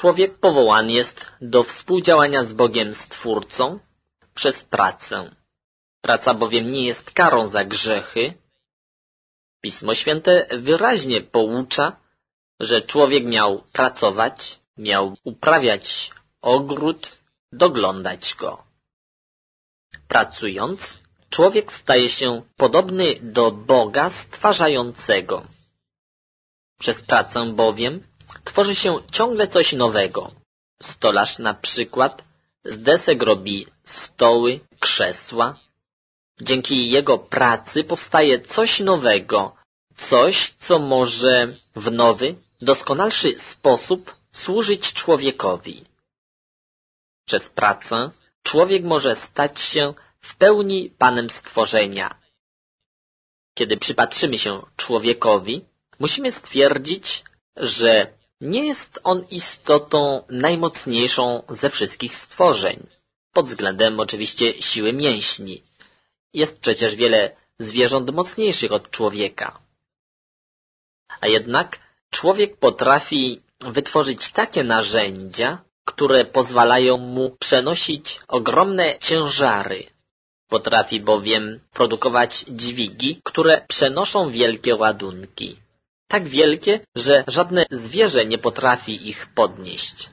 człowiek powołany jest do współdziałania z Bogiem Stwórcą przez pracę. Praca bowiem nie jest karą za grzechy. Pismo Święte wyraźnie poucza, że człowiek miał pracować, miał uprawiać ogród, doglądać go. Pracując, człowiek staje się podobny do Boga stwarzającego. Przez pracę bowiem tworzy się ciągle coś nowego. Stolarz na przykład z desek robi stoły, krzesła. Dzięki jego pracy powstaje coś nowego, coś, co może w nowy, doskonalszy sposób służyć człowiekowi. Przez pracę człowiek może stać się w pełni Panem stworzenia. Kiedy przypatrzymy się człowiekowi, musimy stwierdzić, że nie jest on istotą najmocniejszą ze wszystkich stworzeń, pod względem oczywiście siły mięśni. Jest przecież wiele zwierząt mocniejszych od człowieka. A jednak człowiek potrafi wytworzyć takie narzędzia, które pozwalają mu przenosić ogromne ciężary. Potrafi bowiem produkować dźwigi, które przenoszą wielkie ładunki. Tak wielkie, że żadne zwierzę nie potrafi ich podnieść.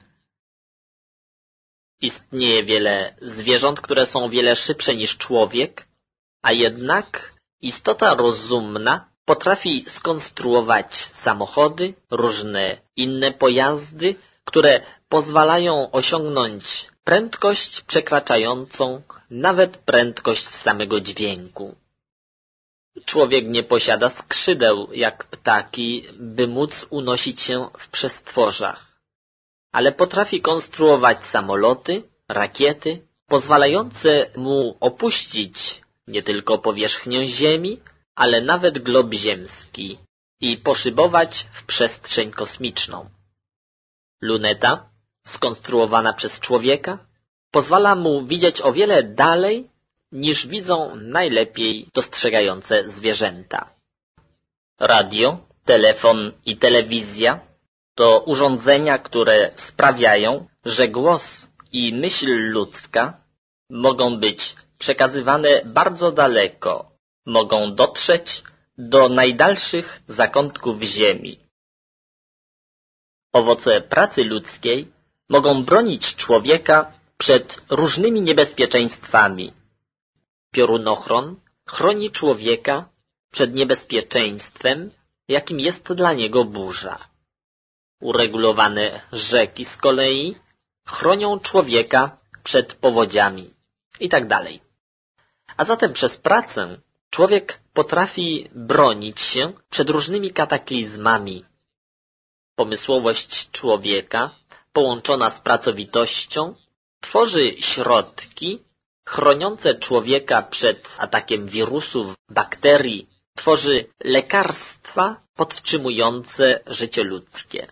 Istnieje wiele zwierząt, które są o wiele szybsze niż człowiek, a jednak istota rozumna potrafi skonstruować samochody, różne inne pojazdy, które pozwalają osiągnąć prędkość przekraczającą nawet prędkość samego dźwięku. Człowiek nie posiada skrzydeł jak ptaki, by móc unosić się w przestworzach, ale potrafi konstruować samoloty, rakiety, pozwalające mu opuścić nie tylko powierzchnię Ziemi, ale nawet glob ziemski i poszybować w przestrzeń kosmiczną. Luneta, skonstruowana przez człowieka, pozwala mu widzieć o wiele dalej, niż widzą najlepiej dostrzegające zwierzęta. Radio, telefon i telewizja to urządzenia, które sprawiają, że głos i myśl ludzka mogą być przekazywane bardzo daleko, mogą dotrzeć do najdalszych zakątków ziemi. Owoce pracy ludzkiej mogą bronić człowieka przed różnymi niebezpieczeństwami. Piorunochron chroni człowieka przed niebezpieczeństwem, jakim jest dla niego burza. Uregulowane rzeki z kolei chronią człowieka przed powodziami itd. A zatem przez pracę człowiek potrafi bronić się przed różnymi kataklizmami. Pomysłowość człowieka, połączona z pracowitością, tworzy środki chroniące człowieka przed atakiem wirusów, bakterii, tworzy lekarstwa podtrzymujące życie ludzkie.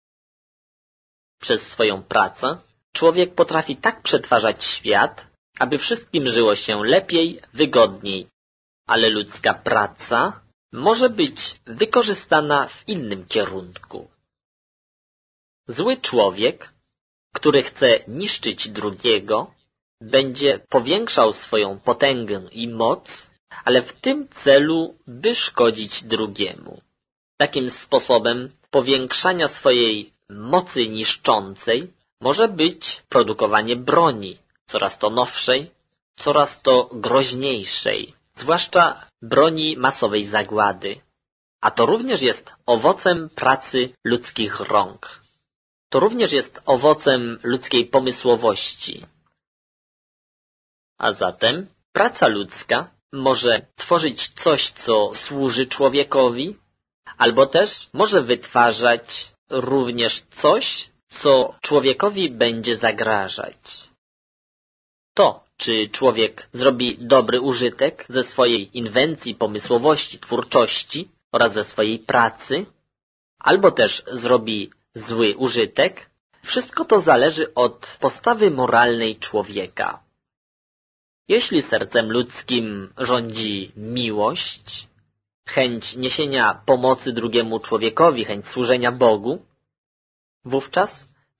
Przez swoją pracę człowiek potrafi tak przetwarzać świat, aby wszystkim żyło się lepiej, wygodniej, ale ludzka praca może być wykorzystana w innym kierunku. Zły człowiek, który chce niszczyć drugiego, będzie powiększał swoją potęgę i moc, ale w tym celu, by szkodzić drugiemu. Takim sposobem powiększania swojej mocy niszczącej może być produkowanie broni, coraz to nowszej, coraz to groźniejszej, zwłaszcza broni masowej zagłady. A to również jest owocem pracy ludzkich rąk. To również jest owocem ludzkiej pomysłowości. A zatem praca ludzka może tworzyć coś, co służy człowiekowi, albo też może wytwarzać również coś, co człowiekowi będzie zagrażać. To, czy człowiek zrobi dobry użytek ze swojej inwencji, pomysłowości, twórczości oraz ze swojej pracy, albo też zrobi zły użytek, wszystko to zależy od postawy moralnej człowieka. Jeśli sercem ludzkim rządzi miłość, chęć niesienia pomocy drugiemu człowiekowi, chęć służenia Bogu, wówczas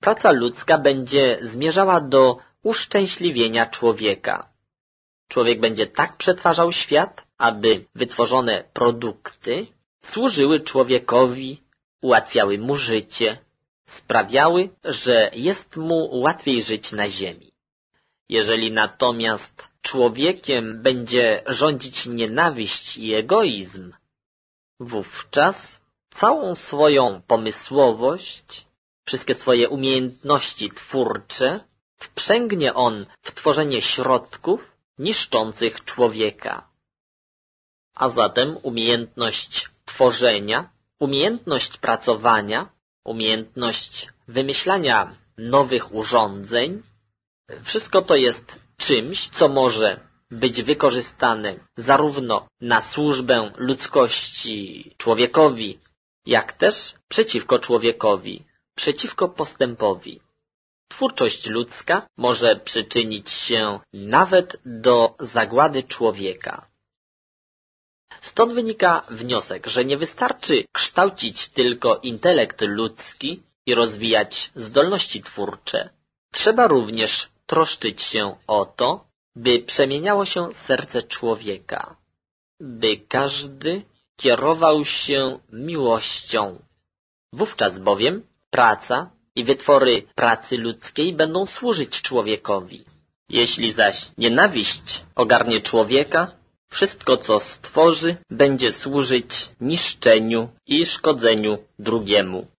praca ludzka będzie zmierzała do uszczęśliwienia człowieka. Człowiek będzie tak przetwarzał świat, aby wytworzone produkty służyły człowiekowi, ułatwiały mu życie, sprawiały, że jest mu łatwiej żyć na ziemi. Jeżeli natomiast człowiekiem będzie rządzić nienawiść i egoizm, wówczas całą swoją pomysłowość, wszystkie swoje umiejętności twórcze wprzęgnie on w tworzenie środków niszczących człowieka. A zatem umiejętność tworzenia, umiejętność pracowania, umiejętność wymyślania nowych urządzeń, wszystko to jest czymś, co może być wykorzystane zarówno na służbę ludzkości, człowiekowi, jak też przeciwko człowiekowi, przeciwko postępowi. Twórczość ludzka może przyczynić się nawet do zagłady człowieka. Stąd wynika wniosek, że nie wystarczy kształcić tylko intelekt ludzki i rozwijać zdolności twórcze. Trzeba również troszczyć się o to, by przemieniało się serce człowieka, by każdy kierował się miłością. Wówczas bowiem praca i wytwory pracy ludzkiej będą służyć człowiekowi. Jeśli zaś nienawiść ogarnie człowieka, wszystko co stworzy będzie służyć niszczeniu i szkodzeniu drugiemu.